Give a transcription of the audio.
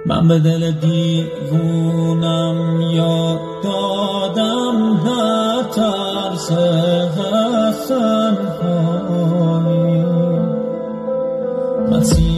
من به دل دیوونم یاد دادم در ترس حسن کنی.